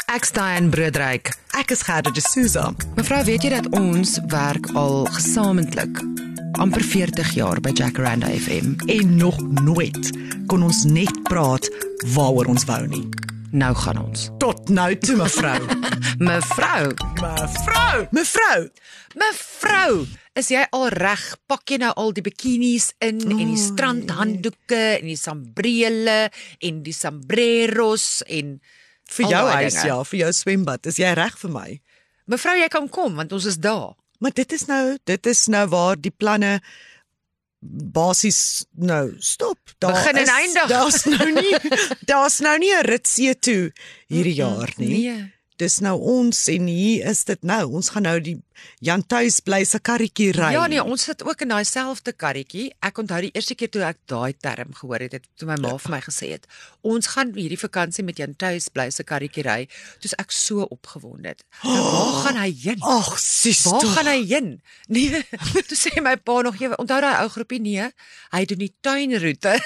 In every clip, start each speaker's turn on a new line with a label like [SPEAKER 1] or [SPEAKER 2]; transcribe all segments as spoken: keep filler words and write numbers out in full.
[SPEAKER 1] Ek's Diane Broodryk.
[SPEAKER 2] Ek is Gerda de Souza.
[SPEAKER 1] Mevrou, weet jy dat ons werk al gesamentlik amper veertig jaar by Jacaranda F M?
[SPEAKER 2] En nog nooit kon ons net praat waaroor ons wou nie.
[SPEAKER 1] Nou gaan ons.
[SPEAKER 2] Tot nou toe, mevrou.
[SPEAKER 1] Mevrou,
[SPEAKER 2] Mevrou, mevrou.
[SPEAKER 1] mevrou, is jy al reg? Pak jy nou al die bikinis in en die strandhanddoeke en die sambrele en die sombreros en
[SPEAKER 2] Vir
[SPEAKER 1] al
[SPEAKER 2] jou
[SPEAKER 1] daai
[SPEAKER 2] huis,
[SPEAKER 1] dinge?
[SPEAKER 2] ja, vir jou swembad, is jy reg vir my?
[SPEAKER 1] Mevrou, jy kan kom want ons is daar.
[SPEAKER 2] Maar dit is nou, dit is nou waar die planne basies nou stop. Daar
[SPEAKER 1] Begin en
[SPEAKER 2] is-
[SPEAKER 1] eindig.
[SPEAKER 2] Daar's nou nie, daar's nou nie 'n ritsie toe hierdie jaar nie.
[SPEAKER 1] Nee.
[SPEAKER 2] Dis nou ons en hier is dit nou. Ons gaan nou die Jan Thuis bly se karretjie ry.
[SPEAKER 1] Ja nee, ons sit ook in daai selfde karretjie. Ek onthou die eerste keer toe ek daai term gehoor het, het toe my ma vir my gesê het, ons gaan hierdie vakansie met Jan Thuis bly se karretjie ry. Toe's ek so opgewonde. Nou, waar gaan hy heen?
[SPEAKER 2] Ag, sis
[SPEAKER 1] Waar
[SPEAKER 2] tog.
[SPEAKER 1] gaan hy heen? Nee, toe sê my pa nog, jy onthou daai ou groepie? Nee, hy doen die tuinroete.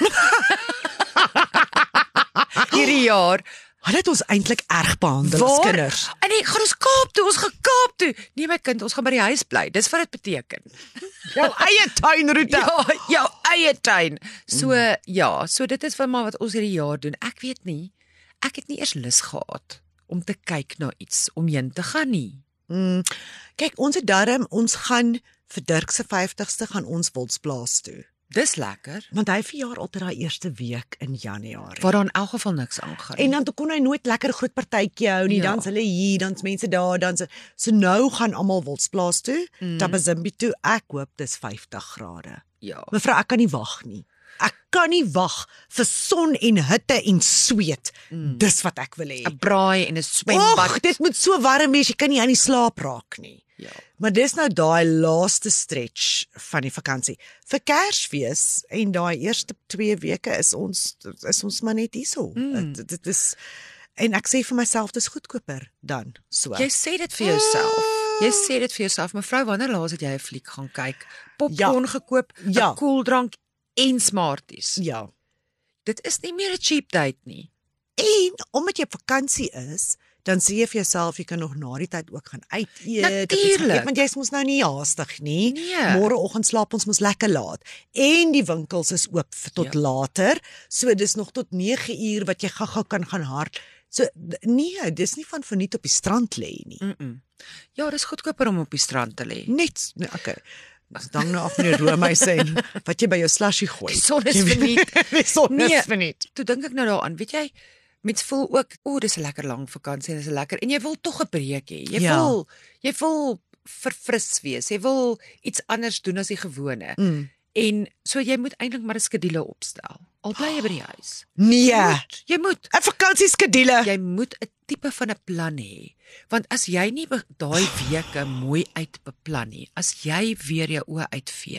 [SPEAKER 1] Hierdie jaar.
[SPEAKER 2] Hulle het ons eintlik erg behandel as kinders.
[SPEAKER 1] En nee, gaan ons Kaap toe, ons gaan Kaap toe. Nee my kind, ons gaan by die huis bly. Dis wat dit beteken.
[SPEAKER 2] Jou eie tuinroete.
[SPEAKER 1] Ja, jou eie tuin. So mm. ja, so dit is wat maar wat ons hierdie jaar doen. Ek weet nie. Ek het nie eers lus gehad om te kyk na iets om heen te gaan nie.
[SPEAKER 2] Mm. Kyk, ons het darm, ons gaan vir Dirk se vyftigste gaan ons Wildsplaas toe.
[SPEAKER 1] Dis lekker.
[SPEAKER 2] Want hy verjaar altyd daai eerste week in Januarie.
[SPEAKER 1] Waar daar in elk geval niks aangaan.
[SPEAKER 2] En dan kon hy nooit lekker groot partytjie hou nie.
[SPEAKER 1] Ja.
[SPEAKER 2] Dan's hulle hier, dan's mense daar, dan's so nou gaan almal Wildsplaas toe, mm. Tabazimbi toe. Ek hoop dis vyftig grade.
[SPEAKER 1] Ja.
[SPEAKER 2] Mevrou, ek kan nie wag nie. Ek kan nie wag vir son en hitte en sweet. Mm. Dis wat ek wil hê.
[SPEAKER 1] 'n Braai en 'n swembad.
[SPEAKER 2] Och, dit moet so warm wees, jy kan nie aan die slaap raak nie.
[SPEAKER 1] Ja.
[SPEAKER 2] Maar dis nou daai laaste stretch van die vakansie. Vir Kersfees en daai eerste twee weke is ons is ons maar net hierso.
[SPEAKER 1] Mm.
[SPEAKER 2] Dit, dit is en ek sê vir myself dis goedkoper dan so.
[SPEAKER 1] Jy sê dit vir jouself. Jy sê dit vir jouself. Mevrou, wanneer laas het jy 'n fliek gaan kyk? Popcorn
[SPEAKER 2] Ja.
[SPEAKER 1] gekoop, 'n
[SPEAKER 2] Ja.
[SPEAKER 1] koeldrank en Smarties.
[SPEAKER 2] Ja.
[SPEAKER 1] Dit is nie meer 'n cheap date nie.
[SPEAKER 2] En omdat jy op vakansie is, dan sê jy vir jouself jy kan nog na die tyd ook gaan uit eet.
[SPEAKER 1] Natuurlijk.
[SPEAKER 2] Want jy's mos nou nie haastig nie.
[SPEAKER 1] Nee.
[SPEAKER 2] Môreoggend slaap ons mos lekker laat. En die winkels is oop vir tot
[SPEAKER 1] Ja.
[SPEAKER 2] later. So dis nog tot nege uur wat jy gou-gou kan gaan hard. So d- nee, dis nie van verniet op die strand lê nie.
[SPEAKER 1] Mm -mm. Ja, dis goedkoper om op die strand te lê.
[SPEAKER 2] Net nee, okay. Dis dan nou af met die roomys en wat jy by jou slushy gooi.
[SPEAKER 1] Die son is verniet.
[SPEAKER 2] Die son
[SPEAKER 1] Nee.
[SPEAKER 2] is verniet.
[SPEAKER 1] Toe dink ek nou daaraan, weet jy, mens voel ook, o, dis 'n lekker lang vakansie en dis 'n lekker en jy wil tog 'n breek hê. Jy
[SPEAKER 2] Ja.
[SPEAKER 1] wil jy wil verfris wees. Jy wil iets anders doen as die gewone.
[SPEAKER 2] Mm.
[SPEAKER 1] En so jy moet eintlik maar 'n skedule opstel. Al bly jy by die huis.
[SPEAKER 2] Nee.
[SPEAKER 1] Jy moet, jy moet
[SPEAKER 2] 'n vakansieskedule.
[SPEAKER 1] jy moet 'n tipe van 'n plan hê. Want as jy nie be- daai weke mooi uitbeplan nie, as jy weer jou oë uitvee,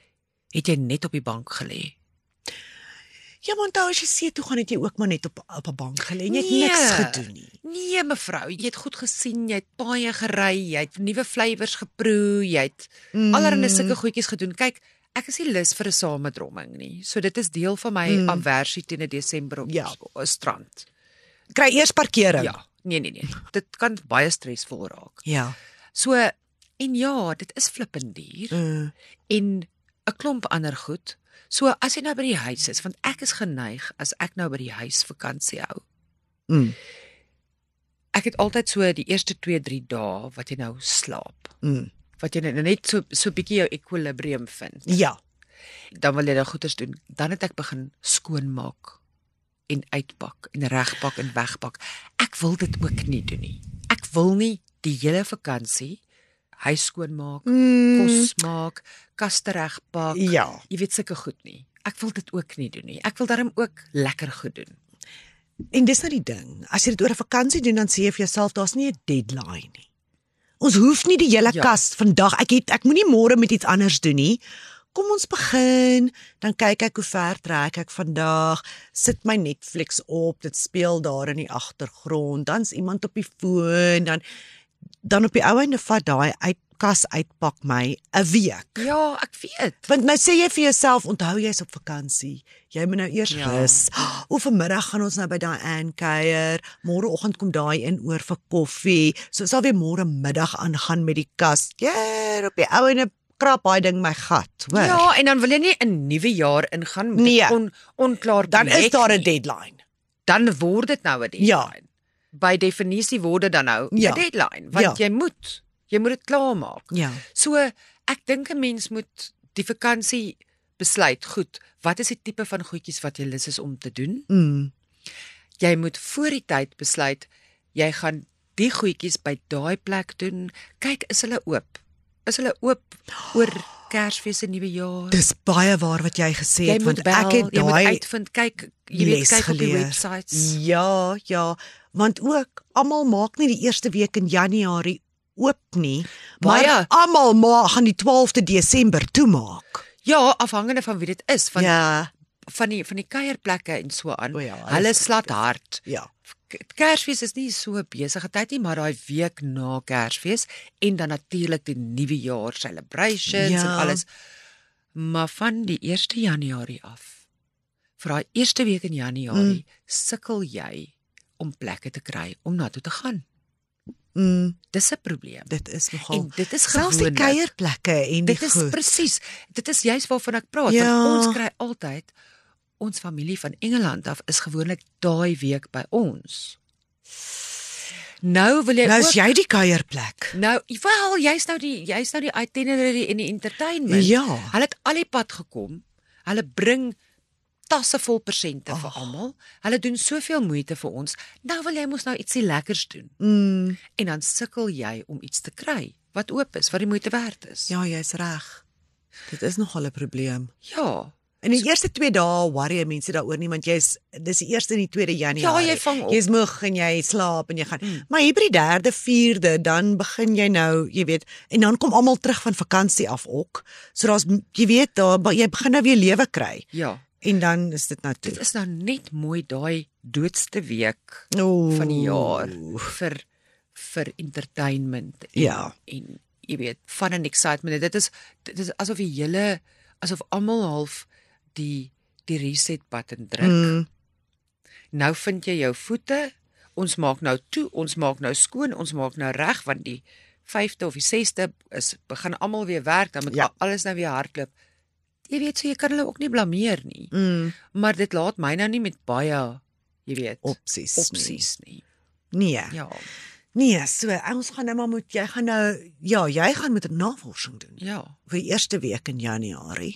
[SPEAKER 1] het jy net op die bank gelê.
[SPEAKER 2] Ja, maar onthou as jy see toe gaan het jy ook maar net op op 'n bank gelê en jy het
[SPEAKER 1] Nee.
[SPEAKER 2] niks gedoen nie.
[SPEAKER 1] Nee mevrou, jy het goed gesien, jy het paaie gery, jy het nuwe flavours geproe, jy het mm. allerlei sulke goedjies gedoen. Kyk, ek is nie lus vir 'n samedromming nie. So dit is deel van my mm. aversie teen 'n Desember op
[SPEAKER 2] Ja.
[SPEAKER 1] 'n strand.
[SPEAKER 2] Kry eers parkering.
[SPEAKER 1] Ja, nee nee nee. Dit kan baie stresvol raak.
[SPEAKER 2] Ja.
[SPEAKER 1] So en ja, dit is flippend duur
[SPEAKER 2] Mm.
[SPEAKER 1] en 'n klomp ander goed. So as jy nou by die huis is, want ek is geneig as ek nou by die huis vakansie hou.
[SPEAKER 2] Mm.
[SPEAKER 1] Ek het altyd so die eerste twee, drie dae wat jy nou slaap.
[SPEAKER 2] Mm.
[SPEAKER 1] Wat jy net net so so bietjie jou ekwilibrium vind.
[SPEAKER 2] Ja.
[SPEAKER 1] Dan wil jy nou goeders doen. Dan het ek begin skoonmaak en uitpak en regpak en wegpak. Ek wil dit ook nie doen nie. Ek wil nie die hele vakansie huis skoonmaak,
[SPEAKER 2] Mm.
[SPEAKER 1] kos maak, kaste regpak.
[SPEAKER 2] Ja.
[SPEAKER 1] Jy weet sulke goed nie. Ek wil dit ook nie doen nie. Ek wil daarom ook lekker goed doen.
[SPEAKER 2] En dis nou die ding. As jy dit oor 'n vakansie doen, dan sê jy vir jouself daar's nie 'n deadline nie. Ons hoef nie die hele
[SPEAKER 1] Ja.
[SPEAKER 2] kas vandag. Ek het ek moenie môre met iets anders doen nie. Kom ons begin, dan kyk ek hoe ver trek ek vandag, sit my Netflix op, dit speel daar in die agtergrond, dan's iemand op die foon, dan dan op die ou einde vat daai uit kas uitpak my 'n week.
[SPEAKER 1] Ja, ek weet.
[SPEAKER 2] Want nou sê jy vir jouself, onthou jy's op vakansie. Jy moet nou eers
[SPEAKER 1] Ja.
[SPEAKER 2] rus. O, vanmiddag gaan ons nou by daai aankuier. Môreoggend kom daai in oor vir koffie. So sal weer môre middag aangaan met die kas. Ja, op die ou en 'n krap daai ding my gat, hoor.
[SPEAKER 1] Ja, en dan wil jy nie 'n nuwe jaar ingaan met 'n
[SPEAKER 2] Nee.
[SPEAKER 1] on, onklaar
[SPEAKER 2] Dan is
[SPEAKER 1] projek
[SPEAKER 2] daar 'n
[SPEAKER 1] nie.
[SPEAKER 2] deadline.
[SPEAKER 1] Dan word dit nou 'n deadline.
[SPEAKER 2] Ja.
[SPEAKER 1] By definisie word dit dan nou 'n
[SPEAKER 2] Ja.
[SPEAKER 1] deadline, want
[SPEAKER 2] Ja.
[SPEAKER 1] jy moet jy moet dit klaarmaak.
[SPEAKER 2] Ja.
[SPEAKER 1] So ek dink 'n mens moet die vakansie besluit. Goed, wat is die tipe van goedjies wat jy lus is om te doen?
[SPEAKER 2] Mm.
[SPEAKER 1] Jy moet voor die tyd besluit jy gaan die goedjies by daai plek doen. Kyk, is hulle oop? Is hulle oop oor Kersfees en Nuwe Jaar?
[SPEAKER 2] Dis baie waar wat jy gesê
[SPEAKER 1] Jy
[SPEAKER 2] het,
[SPEAKER 1] moet
[SPEAKER 2] want
[SPEAKER 1] bel,
[SPEAKER 2] ek het
[SPEAKER 1] jy moet
[SPEAKER 2] daai
[SPEAKER 1] uitvind, kyk, jy weet
[SPEAKER 2] les
[SPEAKER 1] kyk op die
[SPEAKER 2] geleer.
[SPEAKER 1] websites.
[SPEAKER 2] Ja, ja, want ook almal maak nie die eerste week in Januarie oop nie, maar
[SPEAKER 1] Baie.
[SPEAKER 2] almal ma gaan die twaalfde Desember toemaak.
[SPEAKER 1] Ja, afhangende van wie dit is, van
[SPEAKER 2] Ja,
[SPEAKER 1] van die van die kuierplekke en so aan.
[SPEAKER 2] O ja, hulle
[SPEAKER 1] hulle
[SPEAKER 2] is-
[SPEAKER 1] slat hard.
[SPEAKER 2] ja.
[SPEAKER 1] K- Kersfees is nie so besige tyd nie, maar daai week na Kersfees en dan natuurlik die nuwe jaar celebrations
[SPEAKER 2] Ja.
[SPEAKER 1] en alles. Maar van die eerste Januarie af, vir daai eerste week in Januarie, mm. sukkel jy om plekke te kry om na toe te gaan.
[SPEAKER 2] Mm,
[SPEAKER 1] Dis 'n probleem.
[SPEAKER 2] dit is nogal.
[SPEAKER 1] En dit is
[SPEAKER 2] Selfs die
[SPEAKER 1] gewoonlik-
[SPEAKER 2] kuierplekke en die
[SPEAKER 1] Dit is
[SPEAKER 2] goed.
[SPEAKER 1] presies. Dit is juist waarvan ek praat.
[SPEAKER 2] Ja.
[SPEAKER 1] Want ons kry altyd ons familie van Engeland af is gewoonlik daai week by ons. Nou wil jy
[SPEAKER 2] Nou
[SPEAKER 1] ook
[SPEAKER 2] is jy die kuierplek.
[SPEAKER 1] Nou, wel, jy's nou die jy's nou die itinerary en die entertainment.
[SPEAKER 2] Ja.
[SPEAKER 1] Hulle het al die pad gekom. Hulle bring tasse vol persente oh. vir almal. Hulle doen soveel moeite vir ons. Nou wil jy mos nou ietsie lekkers doen.
[SPEAKER 2] Mm,
[SPEAKER 1] En dan sukkel jy om iets te kry wat oop is, wat die moeite werd is.
[SPEAKER 2] ja, jy's reg. Dit is nogal 'n probleem.
[SPEAKER 1] Ja.
[SPEAKER 2] In die eerste twee dae worry mense daaroor nie, want jy's dis die eerste en die tweede Januarie.
[SPEAKER 1] Ja, jy vang op.
[SPEAKER 2] Jy's moeg en jy slaap en jy gaan.
[SPEAKER 1] Mm.
[SPEAKER 2] Maar hier by die derde, vierde, dan begin jy nou, jy weet, en dan kom almal terug van vakansie af ook. So daar's jy weet, daar jy begin nou weer lewe kry.
[SPEAKER 1] Ja.
[SPEAKER 2] En dan is dit nou toe.
[SPEAKER 1] Dit is nou net mooi daai doodste week
[SPEAKER 2] Oeh.
[SPEAKER 1] van die jaar vir vir entertainment en,
[SPEAKER 2] Ja.
[SPEAKER 1] en jy weet fun and excitement. Dit is dit is asof die hele asof almal half die die reset button druk.
[SPEAKER 2] Mm,
[SPEAKER 1] Nou vind jy jou voete. Ons maak nou toe, ons maak nou skoon, ons maak nou reg want die vyfde of die sesde is begin almal weer werk, dan moet
[SPEAKER 2] Ja.
[SPEAKER 1] alles nou weer hardloop. Jy weet, so jy kan hulle ook nie blameer nie.
[SPEAKER 2] mm,
[SPEAKER 1] Maar dit laat my nou nie met baie, jy weet,
[SPEAKER 2] opsies.
[SPEAKER 1] opsies nie.
[SPEAKER 2] Nee.
[SPEAKER 1] Ja,
[SPEAKER 2] Nee, so ons gaan nou maar moet jy gaan nou ja, jy gaan met 'n navorsing doen
[SPEAKER 1] ja.
[SPEAKER 2] vir die eerste week in Januarie.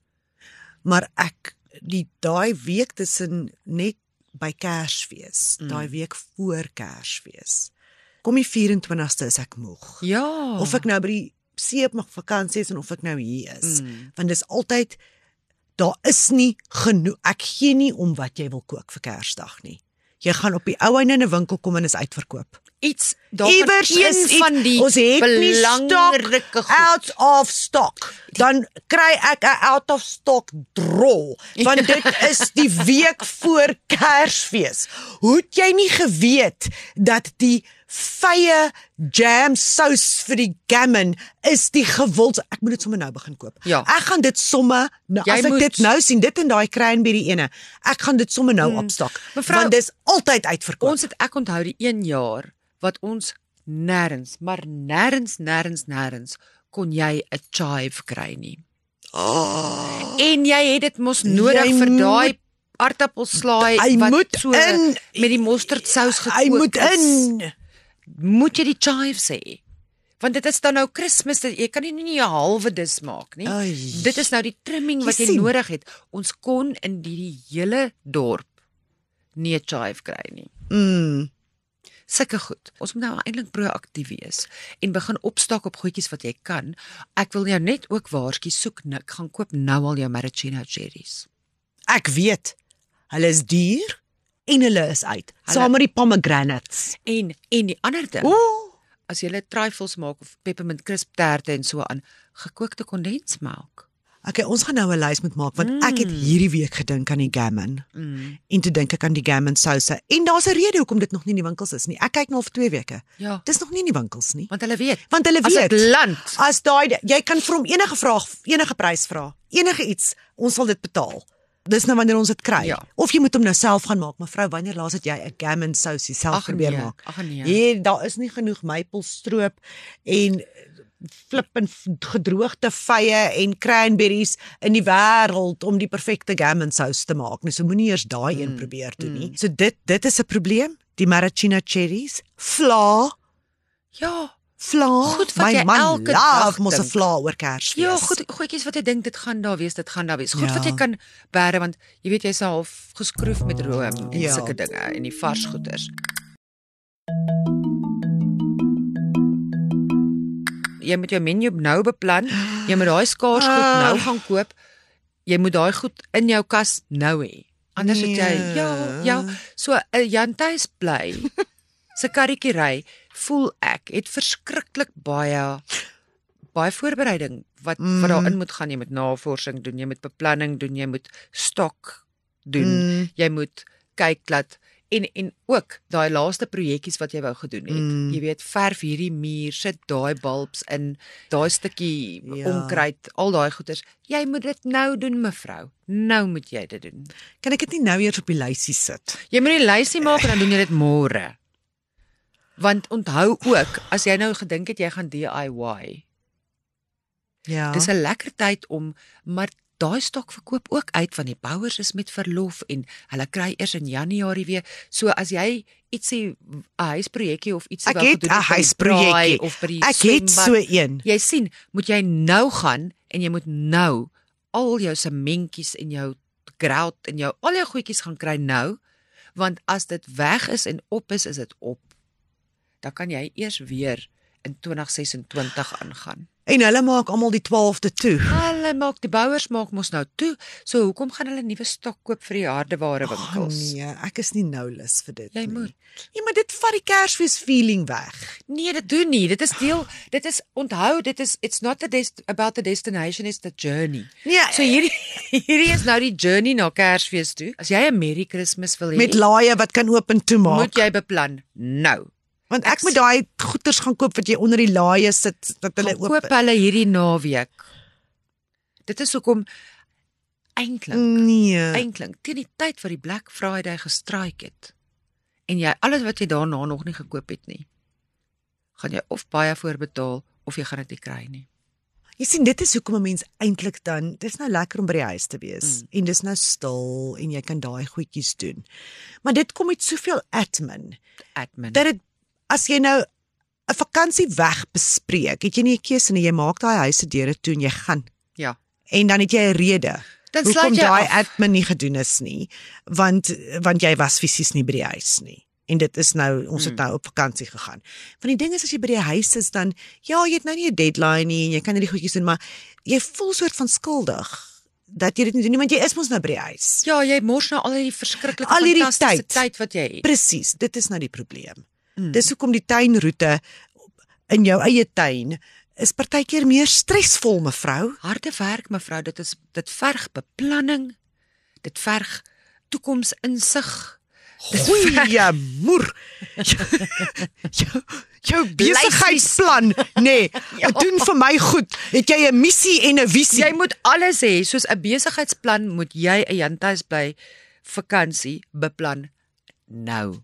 [SPEAKER 2] Maar ek die daai week tussen net by Kersfees,
[SPEAKER 1] Mm.
[SPEAKER 2] daai week voor Kersfees. Kom die vyf en twintigste is ek moeg.
[SPEAKER 1] Ja.
[SPEAKER 2] Of ek nou by die see op my vakansie is en of ek nou hier is.
[SPEAKER 1] Mm.
[SPEAKER 2] Want dis altyd daar is nie genoeg. Ek gee nie om wat jy wil kook vir Kersdag nie. Jy gaan op die ou einde in 'n winkel kom en is uitverkoop.
[SPEAKER 1] iets daar
[SPEAKER 2] Iewers
[SPEAKER 1] een
[SPEAKER 2] is iets,
[SPEAKER 1] van die
[SPEAKER 2] ons het nie
[SPEAKER 1] belangrike
[SPEAKER 2] stock
[SPEAKER 1] goed.
[SPEAKER 2] out of stock. Dan kry ek 'n out of stock drol, want dit is die week voor Kersfees. Hoe het jy nie geweet dat die vye jam sous vir die gammon is die gewild? Ek moet dit sommer nou begin koop.
[SPEAKER 1] Ja.
[SPEAKER 2] Ek gaan dit sommer nou,
[SPEAKER 1] Jy
[SPEAKER 2] as ek
[SPEAKER 1] moet.
[SPEAKER 2] dit nou sien, dit en daai cranberry ene. Ek gaan dit sommer nou opstok,
[SPEAKER 1] Mevrou,
[SPEAKER 2] want dis altyd uitverkoop.
[SPEAKER 1] Ons het ek onthou die een jaar wat ons nêrens, maar nêrens, nêrens, nêrens kon jy 'n chive kry nie.
[SPEAKER 2] Oh,
[SPEAKER 1] En jy het dit mos nodig
[SPEAKER 2] Jy
[SPEAKER 1] vir
[SPEAKER 2] moet-
[SPEAKER 1] daai aardappelslaai
[SPEAKER 2] Hy
[SPEAKER 1] wat
[SPEAKER 2] moet
[SPEAKER 1] so
[SPEAKER 2] in-
[SPEAKER 1] met die mosterdsous gekook
[SPEAKER 2] hy moet
[SPEAKER 1] is.
[SPEAKER 2] in.
[SPEAKER 1] Moet jy die chives hê? Want dit is dan nou Kersfees, jy kan nie nie 'n halwe dis maak nie.
[SPEAKER 2] Ai.
[SPEAKER 1] Dit is nou die trimming
[SPEAKER 2] Jy
[SPEAKER 1] wat jy
[SPEAKER 2] sien.
[SPEAKER 1] nodig het. Ons kon in die, die hele dorp nie 'n chive kry nie.
[SPEAKER 2] Mm.
[SPEAKER 1] Sulke goed. Ons moet nou eintlik proaktief wees en begin opstak op goedjies wat jy kan. Ek wil jou net ook waarsku, soek nik, gaan koop nou al jou maraschino cherries.
[SPEAKER 2] Ek weet. Hulle is duur en hulle is uit.
[SPEAKER 1] Hulle-
[SPEAKER 2] Saam met die pomegranates.
[SPEAKER 1] En en die ander ding,
[SPEAKER 2] Ooh.
[SPEAKER 1] as jy trifles maak of peppermint crisp terte en so aan, gekookte kondensmelk.
[SPEAKER 2] Okay, ons gaan nou 'n lys moet maak want mm. ek het hierdie week gedink aan die gammon.
[SPEAKER 1] Mm.
[SPEAKER 2] En toe dink ek aan die gammon souse. En daar's 'n rede hoekom dit nog nie in die winkels is nie. Ek kyk nou al vir twee weke.
[SPEAKER 1] Ja.
[SPEAKER 2] Dis nog nie in die winkels nie.
[SPEAKER 1] Want hulle weet.
[SPEAKER 2] Want hulle
[SPEAKER 1] As
[SPEAKER 2] weet.
[SPEAKER 1] dit land.
[SPEAKER 2] As daai jy kan vir hom enige vraag, enige prys vra. Enige iets, ons sal dit betaal. Dis nou wanneer ons dit kry.
[SPEAKER 1] Ja.
[SPEAKER 2] Of jy moet hom nou self gaan maak. Mevrou, wanneer laas het jy 'n gammon sousie self
[SPEAKER 1] Ag,
[SPEAKER 2] probeer
[SPEAKER 1] nee.
[SPEAKER 2] maak?
[SPEAKER 1] Ag, nee.
[SPEAKER 2] Hier, daar is nie genoeg maplestroop en flip en gedroogde vye en cranberries in die wêreld om die perfekte gammon sous te maak. Nou so moenie eers daai mm. een probeer doen nie. Mm. So dit dit is 'n probleem. Die maraschino cherries, vla,
[SPEAKER 1] Ja.
[SPEAKER 2] vla.
[SPEAKER 1] Goed wat
[SPEAKER 2] My
[SPEAKER 1] jy
[SPEAKER 2] man
[SPEAKER 1] elke
[SPEAKER 2] love
[SPEAKER 1] dag
[SPEAKER 2] mos 'n
[SPEAKER 1] dink.
[SPEAKER 2] vla oor Kersfees.
[SPEAKER 1] Ja, goed, goedjies wat jy dink dit gaan daar wees, dit gaan daar wees. Goed
[SPEAKER 2] Ja.
[SPEAKER 1] wat jy kan bære want jy weet jy's half geskroef met room en
[SPEAKER 2] Ja.
[SPEAKER 1] sulke dinge en die vars goeders. Jy moet jou menu nou beplan. Jy moet daai skaars goed nou gaan koop. Jy moet daai goed in jou kas nou hê. Anders het jy
[SPEAKER 2] Nee.
[SPEAKER 1] ja, ja, so 'n Jan Tuis bly. Se karretjie ry, voel ek het verskriklik baie baie voorbereiding wat mm. wat daarin moet gaan. Jy moet navorsing doen, jy moet beplanning doen, jy moet stok doen.
[SPEAKER 2] Mm.
[SPEAKER 1] Jy moet kyk dat en en ook daai laaste projekkies wat jy wou gedoen het.
[SPEAKER 2] Mm.
[SPEAKER 1] Jy weet, verf hierdie muur, sit daai bulbs in, daai stukkie
[SPEAKER 2] Ja.
[SPEAKER 1] onkruid, al daai goeders. Jy moet dit nou doen, mevrou. Nou moet jy dit doen.
[SPEAKER 2] Kan ek dit nie nou eers op die lysie sit?
[SPEAKER 1] Jy moet die lysie maak en dan doen jy dit môre. Want onthou ook, as jy nou gedink het jy gaan D I Y,
[SPEAKER 2] Ja.
[SPEAKER 1] dis 'n lekker tyd om, maar daai stok verkoop ook uit want die bouers is met verlof en hulle kry eers in Januarie weer. So as jy ietsie 'n huisprojekkie of ietsie
[SPEAKER 2] Ek
[SPEAKER 1] wou
[SPEAKER 2] het
[SPEAKER 1] gedoen
[SPEAKER 2] 'n
[SPEAKER 1] het by die
[SPEAKER 2] huisprojekkie.
[SPEAKER 1] braai of by die
[SPEAKER 2] Ek het
[SPEAKER 1] swembad,
[SPEAKER 2] so een.
[SPEAKER 1] Jy sien, moet jy nou gaan en jy moet nou al jou sementjies en jou grout en jou al jou goedjies gaan kry nou, want as dit weg is en op is, is dit op. Dan kan jy eers weer in twintig ses en twintig aangaan.
[SPEAKER 2] En hulle maak almal die twaalfde toe.
[SPEAKER 1] Hulle maak die bouers maak mos nou toe. So hoekom gaan hulle nuwe stok koop vir die hardeware winkels?
[SPEAKER 2] Oh, nee, ek is nie nou lus vir dit
[SPEAKER 1] Jy
[SPEAKER 2] nie.
[SPEAKER 1] moet.
[SPEAKER 2] Ja, maar dit vat die Kersfees feeling weg.
[SPEAKER 1] Nee, dit doen nie. Dit is deel, dit is onthou, dit is it's not the dest, about the destination, it's the journey.
[SPEAKER 2] Nee,
[SPEAKER 1] So hierdie hierdie is nou die journey na Kersfees toe. As jy 'n Merry Christmas wil hê,
[SPEAKER 2] met laaie wat kan oop en toe maak.
[SPEAKER 1] moet jy beplan nou.
[SPEAKER 2] Want ek moet daai goeders gaan koop wat jy onder die laaie sit dat hulle
[SPEAKER 1] Gaan
[SPEAKER 2] oop.
[SPEAKER 1] koop hulle hierdie naweek. Dit is hoekom eintlik
[SPEAKER 2] Nee.
[SPEAKER 1] eintlik teen die tyd wat die Black Friday gestraik het en jy alles wat jy daarna nog nie gekoop het nie, gaan jy of baie voorbetaal of jy gaan dit nie kry nie.
[SPEAKER 2] Jy sien, dit is hoekom 'n mens eintlik dan, dis nou lekker om by die huis te wees
[SPEAKER 1] Mm.
[SPEAKER 2] en dis nou stil en jy kan daai goedjies doen. Maar dit kom met soveel admin
[SPEAKER 1] Admin.
[SPEAKER 2] dat dit as jy nou 'n vakansie weg bespreek, het jy nie 'n keuse nie, jy maak daai huise deure toe en jy gaan.
[SPEAKER 1] Ja.
[SPEAKER 2] En dan het jy 'n rede
[SPEAKER 1] Dan
[SPEAKER 2] hoekom
[SPEAKER 1] sluit jy
[SPEAKER 2] daai
[SPEAKER 1] af.
[SPEAKER 2] admin nie gedoen is nie, want want jy was fisies nie by die huis nie. En dit is nou, ons het
[SPEAKER 1] Hmm.
[SPEAKER 2] nou op vakansie gegaan. Want die ding is, as jy by die huis is, dan, ja, jy het nou nie 'n deadline nie, en jy kan nie die goedjies doen, maar jy voel soort van skuldig, dat jy dit nie doen nie, want jy is mos nou by die huis.
[SPEAKER 1] Ja, jy mors nou al hierdie verskriklike
[SPEAKER 2] Al hierdie
[SPEAKER 1] fantastiese
[SPEAKER 2] tyd.
[SPEAKER 1] tyd wat jy het.
[SPEAKER 2] Presies, dit is nou die probleem.
[SPEAKER 1] Mm.
[SPEAKER 2] Dis hoekom die tuinroete in jou eie tuin is partykeer meer stresvol, mevrou.
[SPEAKER 1] Harde werk, mevrou, dit is dit verg beplanning. Dit verg toekomsinsig.
[SPEAKER 2] Goeie moer. Jou, jou besigheidsplan, nee,
[SPEAKER 1] Ja.
[SPEAKER 2] doen vir my goed. Het jy 'n missie en 'n visie?
[SPEAKER 1] Jy moet alles hê, soos 'n besigheidsplan moet jy 'n Jan Tuis bly vakansie beplan nou.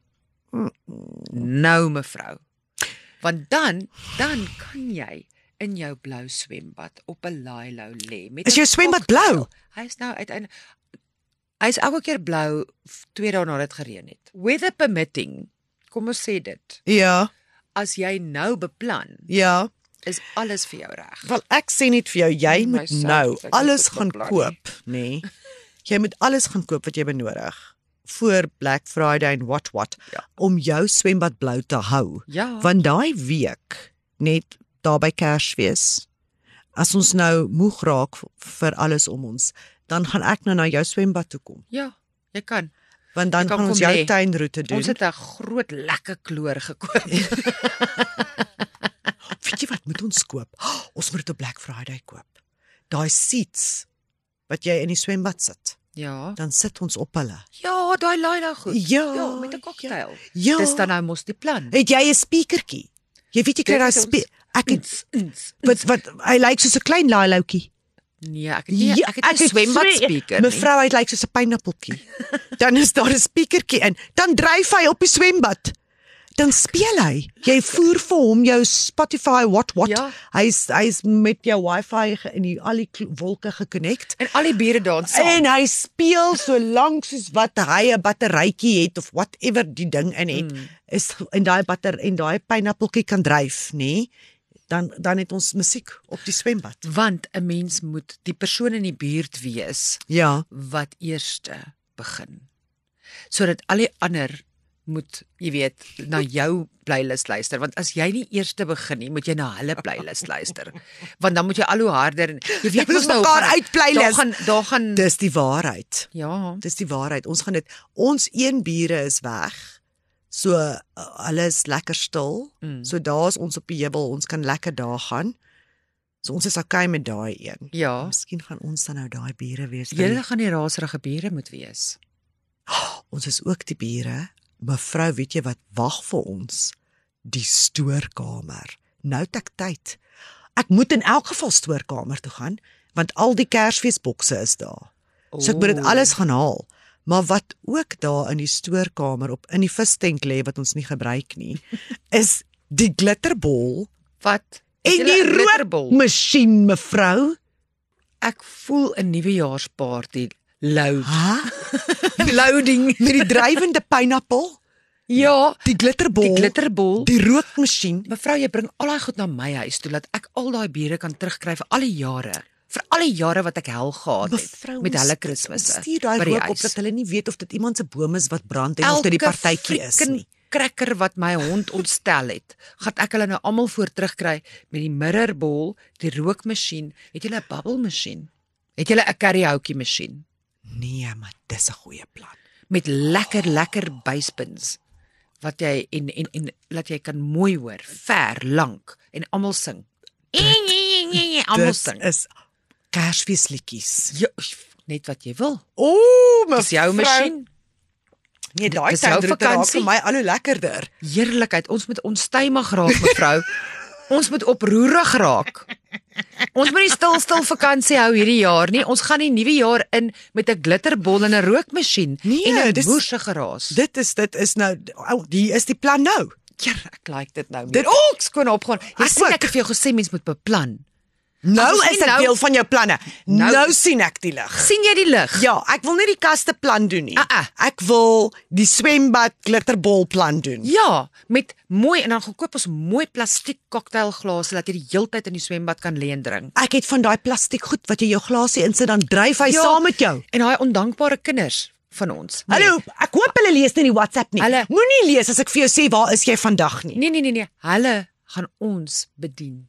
[SPEAKER 1] Nou, mevrou. Want dan, dan kan jy in jou blou swembad op 'n lailou lê met
[SPEAKER 2] Is
[SPEAKER 1] 'n
[SPEAKER 2] jou swembad
[SPEAKER 1] cocktail.
[SPEAKER 2] blou?
[SPEAKER 1] Hy is nou uiteindelik hy is elke keer blou twee dae nadat dit gereën het. Weather permitting. Kom ons sê dit.
[SPEAKER 2] Ja,
[SPEAKER 1] As jy nou beplan,
[SPEAKER 2] ja.
[SPEAKER 1] is alles vir jou reg.
[SPEAKER 2] Wel, ek sê net vir jou, jy moet
[SPEAKER 1] Myself,
[SPEAKER 2] nou
[SPEAKER 1] ek het
[SPEAKER 2] alles
[SPEAKER 1] dit
[SPEAKER 2] gaan
[SPEAKER 1] beplan
[SPEAKER 2] koop, nê? Nee. Jy moet alles gaan koop wat jy benodig voor Black Friday en what what
[SPEAKER 1] Ja.
[SPEAKER 2] om jou swembad blou te hou.
[SPEAKER 1] Ja.
[SPEAKER 2] Want daai week net daar by Kersfees, as ons nou moeg raak vir alles om ons, dan gaan ek nou na jou swembad toe kom.
[SPEAKER 1] Ja, jy kan.
[SPEAKER 2] Want dan
[SPEAKER 1] Jy kan
[SPEAKER 2] gaan ons
[SPEAKER 1] kom
[SPEAKER 2] jou
[SPEAKER 1] lê.
[SPEAKER 2] tuinroete doen.
[SPEAKER 1] Ons het 'n groot lekker kloor gekoop.
[SPEAKER 2] Weet jy wat moet ons koop? Oh, ons moet dit op Black Friday koop. daai seats wat jy in die swembad sit,
[SPEAKER 1] Ja.
[SPEAKER 2] dan sit ons op hulle.
[SPEAKER 1] Ja, daai laai nou goed.
[SPEAKER 2] Ja,
[SPEAKER 1] ja met 'n cocktail.
[SPEAKER 2] Ja.
[SPEAKER 1] Dis dan nou mos die plan.
[SPEAKER 2] Het jy 'n speakertjie? Jy weet jy kry
[SPEAKER 1] Dit
[SPEAKER 2] daai
[SPEAKER 1] het
[SPEAKER 2] spe ek het
[SPEAKER 1] Ins, ins.
[SPEAKER 2] wat wat hy lyk soos 'n klein laailoutjie.
[SPEAKER 1] Nee, ek het nie ek het nie 'n swembad speaker nie.
[SPEAKER 2] Mevrou, hy lyk soos 'n pineappeltjie. Dan is daar 'n speakertjie in. Dan dryf hy op die swembad. Dan speel hy. Jy voer vir hom jou Spotify what what.
[SPEAKER 1] Ja.
[SPEAKER 2] Hy's hy's met jou wifi ge- in die al die kl- wolke gekonnekt.
[SPEAKER 1] En al die bure dans saam.
[SPEAKER 2] En hy speel so lank soos wat hy 'n batterytjie het of whatever die ding in het. Mm. Is en daai batter en daai pineappeltjie kan dryf, nê? Nee? Dan dan het ons musiek op die swembad.
[SPEAKER 1] Want 'n mens moet die persoon in die buurt wees
[SPEAKER 2] Ja.
[SPEAKER 1] wat eerste begin. Sodat al die ander moet, jy weet, na jou playlist luister, want as jy nie eerste begin nie, moet jy na hulle playlist luister. Want dan moet jy al hoe harder en jy weet
[SPEAKER 2] Ons mekaar uit playlist.
[SPEAKER 1] Daar gaan daar gaan
[SPEAKER 2] Dis die waarheid.
[SPEAKER 1] ja.
[SPEAKER 2] Dis die waarheid. Ons gaan dit ons een bure is weg. So uh, hulle is lekker stil. Mm. So daar's ons op die heuwel. Ons kan lekker daar gaan. So ons is okay met daai een.
[SPEAKER 1] Ja.
[SPEAKER 2] Miskien gaan ons dan nou daai bure wees.
[SPEAKER 1] Julle gaan die raserige bure moet wees.
[SPEAKER 2] Ons is ook die bure. Mevrou, weet jy wat wag vir ons? Die stoorkamer. Nou het ek tyd. Ek moet in elk geval stoorkamer toe gaan, want al die Kersfeesbokse is daar. So ek moet dit alles gaan haal. Maar wat ook daar in die stoorkamer op in die visstank lê wat ons nie gebruik nie, is die glitterbol
[SPEAKER 1] Wat?
[SPEAKER 2] en die rookmasjien, mevrou.
[SPEAKER 1] Ek voel 'n nuwejaarsparty loud.
[SPEAKER 2] Ha?
[SPEAKER 1] Loading
[SPEAKER 2] Met die drywende pineappel,
[SPEAKER 1] Ja,
[SPEAKER 2] die glitterbol,
[SPEAKER 1] die glitterbol.
[SPEAKER 2] die rookmasjien.
[SPEAKER 1] Mevrou, jy bring al daai goed na my huis toe dat ek al daai bure kan terugkry vir al die jare. Vir al die jare wat ek hel gehad het
[SPEAKER 2] Mevrou,
[SPEAKER 1] met
[SPEAKER 2] ons-
[SPEAKER 1] hulle
[SPEAKER 2] ons
[SPEAKER 1] Kersfeeste.
[SPEAKER 2] Stuur daai
[SPEAKER 1] by die
[SPEAKER 2] rook op
[SPEAKER 1] huis.
[SPEAKER 2] dat hulle nie weet of dit iemand se boom is wat brand en of dit die partytjie is
[SPEAKER 1] frickin'
[SPEAKER 2] nie.
[SPEAKER 1] Cracker wat my hond ontstel het, gaan ek hulle nou almal voor terugkry met die mirrorbol, die rookmasjien. Het julle 'n bubble masjien? Het julle 'n karaoke masjien
[SPEAKER 2] Nee, maar dis 'n goeie plan.
[SPEAKER 1] met lekker lekker basspins wat jy en en en laat jy kan mooi hoor, ver, lank en almal sing. Almal
[SPEAKER 2] Dit
[SPEAKER 1] sing.
[SPEAKER 2] is Kersfeesliedjies.
[SPEAKER 1] Ja, net wat jy wil.
[SPEAKER 2] Ooh, my
[SPEAKER 1] Dis jou masjien.
[SPEAKER 2] Nee, daai
[SPEAKER 1] Dis jou
[SPEAKER 2] tydroete raak
[SPEAKER 1] vakansie.
[SPEAKER 2] vir my al hoe lekkerder.
[SPEAKER 1] Heerlikheid. Ons moet onstuimig raak, mevrou. Ons moet oproerig raak. Ons moet nie stil stil vakansie hou hierdie jaar nie. Ons gaan die nuwe jaar in met 'n glitterbol en 'n rookmasjien
[SPEAKER 2] Nee,
[SPEAKER 1] en 'n
[SPEAKER 2] dis-
[SPEAKER 1] woersige geraas.
[SPEAKER 2] Dit is dit is nou ou, die is die plan nou.
[SPEAKER 1] Ja, ek like dit nou.
[SPEAKER 2] Dit-
[SPEAKER 1] Dit ook oh, skoon opgaan. Jy
[SPEAKER 2] Ek
[SPEAKER 1] sien
[SPEAKER 2] ook.
[SPEAKER 1] ek het vir jou gesê mens moet beplan.
[SPEAKER 2] Nou
[SPEAKER 1] ons
[SPEAKER 2] is
[SPEAKER 1] nie
[SPEAKER 2] dit
[SPEAKER 1] nou-
[SPEAKER 2] deel van jou planne. Nou,
[SPEAKER 1] Nou-
[SPEAKER 2] nou sien ek die lig.
[SPEAKER 1] sien jy die lig?
[SPEAKER 2] Ja, ek wil nie die kaste plan doen nie.
[SPEAKER 1] Ah, ah.
[SPEAKER 2] Ek wil die swembad glitterbol plan doen.
[SPEAKER 1] Ja, met mooi en dan gaan koop ons mooi plastiek cocktailglase dat jy die heeltyd in die swembad kan lê en drink.
[SPEAKER 2] Ek het van daai plastiek goed wat jy jou glasie insit dan dryf hy
[SPEAKER 1] Ja.
[SPEAKER 2] saam met jou.
[SPEAKER 1] En daai ondankbare kinders van ons. Nee.
[SPEAKER 2] Hallo, ek hoop hulle lees nie die WhatsApp nie.
[SPEAKER 1] Hulle-
[SPEAKER 2] Moenie lees as ek vir jou sê waar is jy vandag nie.
[SPEAKER 1] Nee nee nee nee, hulle gaan ons bedien.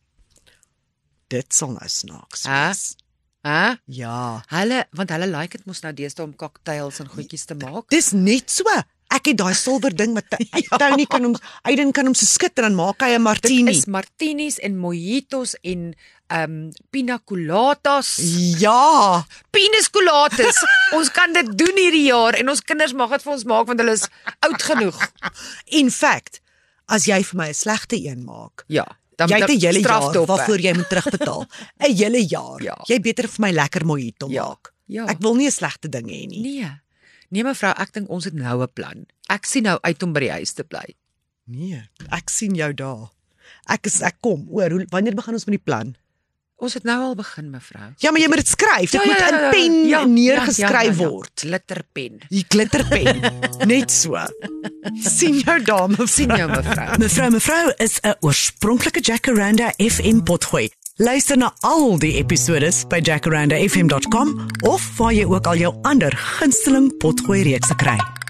[SPEAKER 2] Dit sal nou snaaks
[SPEAKER 1] Hæ?
[SPEAKER 2] wees.
[SPEAKER 1] Hæ?
[SPEAKER 2] Ja.
[SPEAKER 1] Hulle want hulle like dit mos nou deesdae om cocktails en goedjies te maak.
[SPEAKER 2] Dis net so. Ek het daai silwer ding wat ja. Tony kan hom Aiden kan hom so skud en dan maak hy 'n
[SPEAKER 1] Dit
[SPEAKER 2] martini.
[SPEAKER 1] is martinis en mojitos en um pina coladas.
[SPEAKER 2] Ja.
[SPEAKER 1] Pinas coladas. Ons kan dit doen hierdie jaar en ons kinders mag dit vir ons maak want hulle is oud genoeg.
[SPEAKER 2] In fact, as jy vir my 'n slegte een maak,
[SPEAKER 1] Ja. Dan
[SPEAKER 2] jy het 'n hele jaar
[SPEAKER 1] strafdoppe.
[SPEAKER 2] waarvoor jy moet terugbetaal. 'n Hele jaar.
[SPEAKER 1] Ja.
[SPEAKER 2] Jy beter vir my lekker mojito
[SPEAKER 1] Ja.
[SPEAKER 2] maak.
[SPEAKER 1] Ja.
[SPEAKER 2] Ek wil nie 'n slegte ding hê nie.
[SPEAKER 1] Nee. Nee mevrou, ek dink ons het nou 'n plan. Ek sien nou uit om by die huis te bly.
[SPEAKER 2] Nee, ek sien jou daar. Ek is ek kom. Oor hoe wanneer begin ons met die plan?
[SPEAKER 1] Ons het nou al begin mevrou.
[SPEAKER 2] Ja, maar jy moet dit skryf. Dit
[SPEAKER 1] Ja,
[SPEAKER 2] moet
[SPEAKER 1] ja, ja, ja.
[SPEAKER 2] in pen
[SPEAKER 1] Ja,
[SPEAKER 2] neergeskryf
[SPEAKER 1] ja, ja, ja.
[SPEAKER 2] word.
[SPEAKER 1] Glitterpen.
[SPEAKER 2] Die glitterpen. Net so. Sien jou dame.
[SPEAKER 1] Sien jou mevrou.
[SPEAKER 2] Mevrou, mevrou is 'n oorspronklike Jacaranda F M potgooi. Luister na al die episodes by jacaranda f m dot com of waar jy ook al jou ander gunsteling potgooi reekse kry.